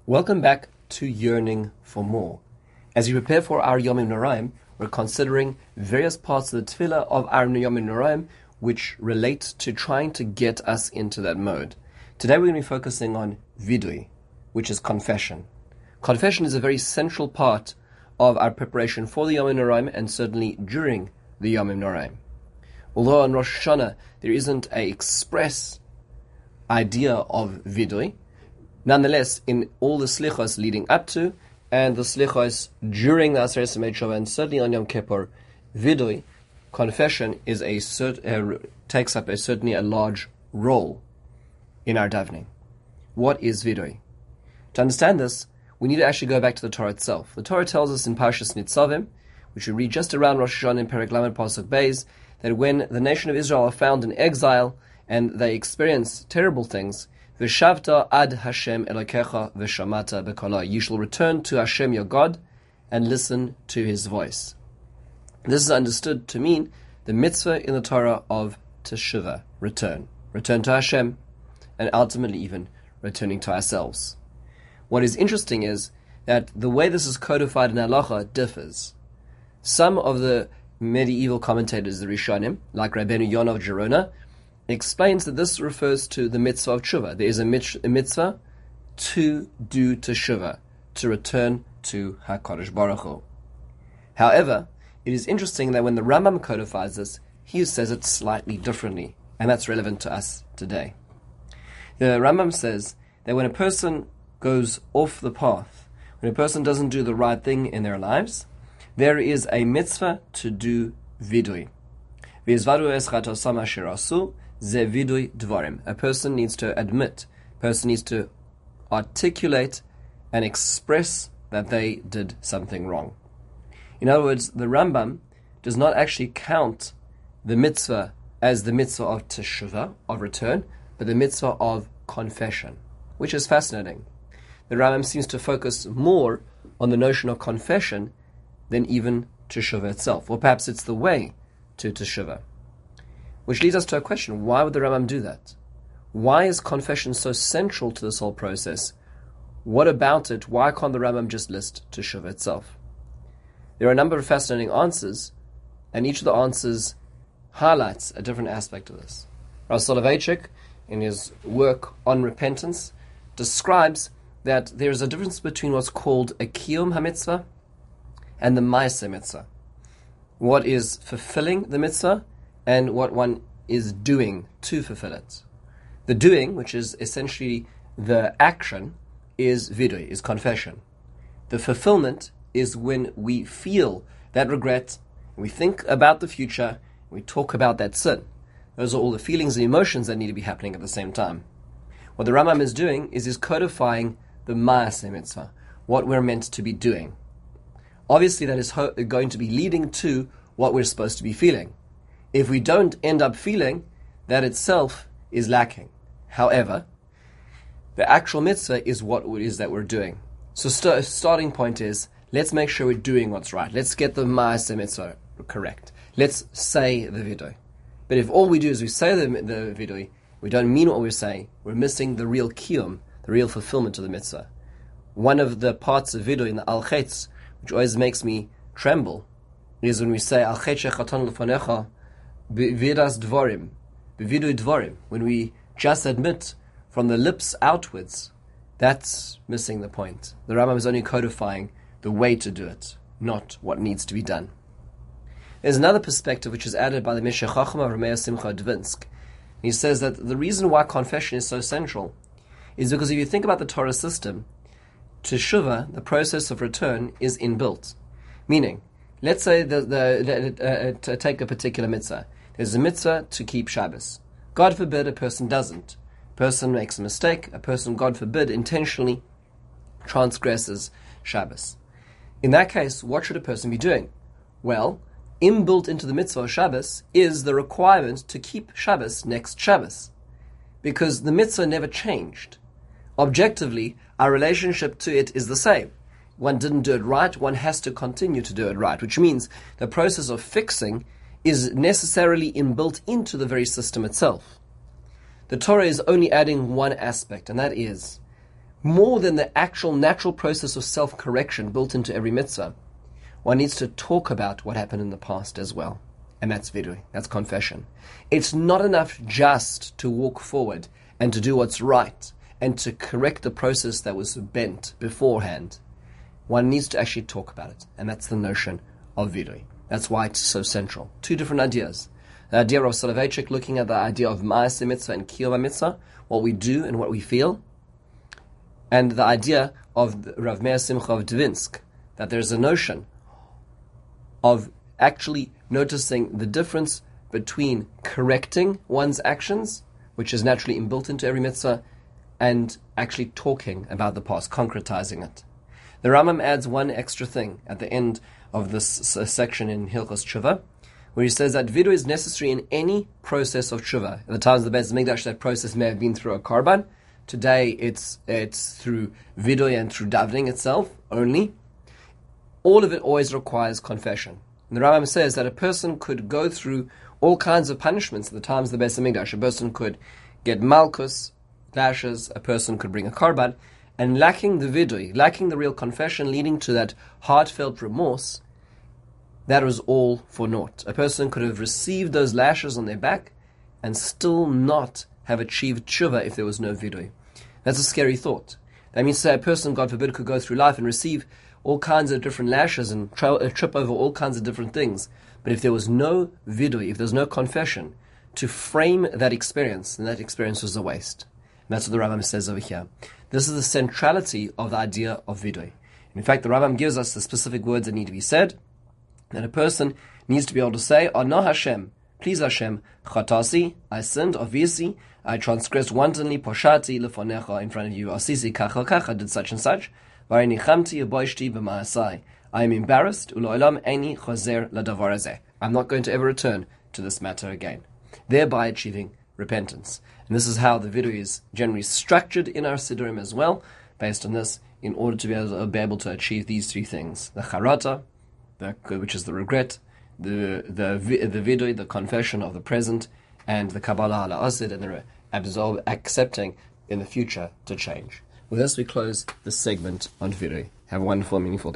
Welcome back to Yearning for More. As we prepare for our Yomim Noraim, we're considering various parts of the tefillah of our Yomim Noraim which relate to trying to get us into that mode. Today we're going to be focusing on vidui, which is confession. Confession is a very central part of our preparation for the Yomim Noraim and certainly during the Yomim Noraim. Although on Rosh Hashanah there isn't an express idea of vidui, nonetheless, in all the slichos leading up to, and the slichos during the Aseret Yemei Tshuva, and certainly on Yom Kippur, vidui, confession, is takes up certainly a large role in our davening. What is vidui? To understand this, we need to actually go back to the Torah itself. The Torah tells us in Parshas Nitzavim, which we read just around Rosh Hashanah in Perek Lamed Pasuk Beis, that when the nation of Israel are found in exile and they experience terrible things, V'shavta ad Hashem Elokecha v'shamata b'kola. You shall return to Hashem your God and listen to His voice. This is understood to mean the mitzvah in the Torah of teshuvah, return to Hashem, and ultimately even returning to ourselves. What is interesting is that the way this is codified in halacha differs. Some of the medieval commentators, the Rishonim, like Rabbeinu Yonah of Gerona, explains that this refers to the mitzvah of tshuva. There is a mitzvah to do teshuvah, to return to HaKadosh Baruch Hu. However, it is interesting that when the Rambam codifies this, he says it slightly differently, and that's relevant to us today. The Rambam says that when a person goes off the path, when a person doesn't do the right thing in their lives, there is a mitzvah to do vidui. A person needs to admit, a person needs to articulate and express that they did something wrong. In other words, the Rambam does not actually count the mitzvah as the mitzvah of teshuvah, of return, but the mitzvah of confession, which is fascinating. The Rambam seems to focus more on the notion of confession than even teshuvah itself, or perhaps it's the way to teshuvah. Which leads us to a question: why would the Rambam do that? Why is confession so central to this whole process? What about it? Why can't the Rambam just list teshuvah itself? There are a number of fascinating answers, and each of the answers highlights a different aspect of this. Rav Soloveitchik, in his work on repentance, describes that there is a difference between what's called a kiyum hamitzvah and the ma'aseh mitzvah. What is fulfilling the mitzvah and what one is doing to fulfill it. The doing, which is essentially the action, is vidui, is confession. The fulfillment is when we feel that regret, we think about the future, we talk about that sin. Those are all the feelings and emotions that need to be happening at the same time. What the Rambam is doing is he's codifying the ma'aseh mitzvah, what we're meant to be doing. Obviously that is going to be leading to what we're supposed to be feeling. If we don't end up feeling, that itself is lacking. However, the actual mitzvah is what it is that we're doing. So starting point is, let's make sure we're doing what's right. Let's get the ma'aseh mitzvah correct. Let's say the vidui. But if all we do is we say the vidui, we don't mean what we're saying, we're missing the real kiyum, the real fulfillment of the mitzvah. One of the parts of vidui in the Al Chetz, which always makes me tremble, is when we say Al Chetz shechatan lefanecha Vidas dvorim, b'vidui dvorim. When we just admit from the lips outwards, that's missing the point. The Rambam is only codifying the way to do it, not what needs to be done. There's another perspective which is added by the Meshech Chochmah Rameir Simcha Dvinsk. He says that the reason why confession is so central is because if you think about the Torah system, teshuvah, the process of return, is inbuilt. Meaning, let's say to take a particular mitzvah. There's a mitzvah to keep Shabbos. God forbid a person doesn't. A person makes a mistake. A person, God forbid, intentionally transgresses Shabbos. In that case, what should a person be doing? Well, inbuilt into the mitzvah of Shabbos is the requirement to keep Shabbos next Shabbos. Because the mitzvah never changed. Objectively, our relationship to it is the same. One didn't do it right, one has to continue to do it right, which means the process of fixing is necessarily inbuilt into the very system itself. The Torah is only adding one aspect, and that is more than the actual natural process of self-correction built into every mitzvah, one needs to talk about what happened in the past as well. And that's vidui, that's confession. It's not enough just to walk forward and to do what's right and to correct the process that was bent beforehand. One needs to actually talk about it. And that's the notion of vidui. That's why it's so central. Two different ideas. The idea of Soloveitchik looking at the idea of ma'aseh mitzvah and kiyuv mitzvah, what we do and what we feel, and the idea of Rav Meir Simcha of Dvinsk, that there's a notion of actually noticing the difference between correcting one's actions, which is naturally inbuilt into every mitzvah, and actually talking about the past, concretizing it. The Rambam adds one extra thing at the end of this section in Hilchos Tshuva, where he says that vidui is necessary in any process of tshuva. At the times of the Beis Hamikdash, that process may have been through a karban. Today, it's through vidui and through davening itself only. All of it always requires confession. And the Rambam says that a person could go through all kinds of punishments at the times of the Beis Hamikdash. A person could get malchus, lashes, a person could bring a karban, and lacking the vidui, lacking the real confession, leading to that heartfelt remorse, that was all for naught. A person could have received those lashes on their back and still not have achieved tshuva if there was no vidui. That's a scary thought. That means, say, a person, God forbid, could go through life and receive all kinds of different lashes and trip over all kinds of different things. But if there was no vidui, if there was no confession to frame that experience, then that experience was a waste. And that's what the Rambam says over here. This is the centrality of the idea of vidui. In fact, the Rambam gives us the specific words that need to be said, that a person needs to be able to say, "Oh no, Hashem, please Hashem, chatasi, I sinned, obviously, I transgressed wantonly, poshati lefonecha, in front of you, asisi kacha kacha, did such and such, v'ayni chamti yeboishti b'ma'asai. I am embarrassed, u'lo'olam eini chozer ladavar hazeh. I'm not going to ever return to this matter again," thereby achieving repentance. And this is how the vidui is generally structured in our Siddurim as well, based on this, in order to be able to achieve these three things: the charata, which is the regret, the vidui, the confession of the present, and the kabbalah ala asid, and the accepting in the future to change. With this, we close this segment on vidui. Have a wonderful, meaningful day.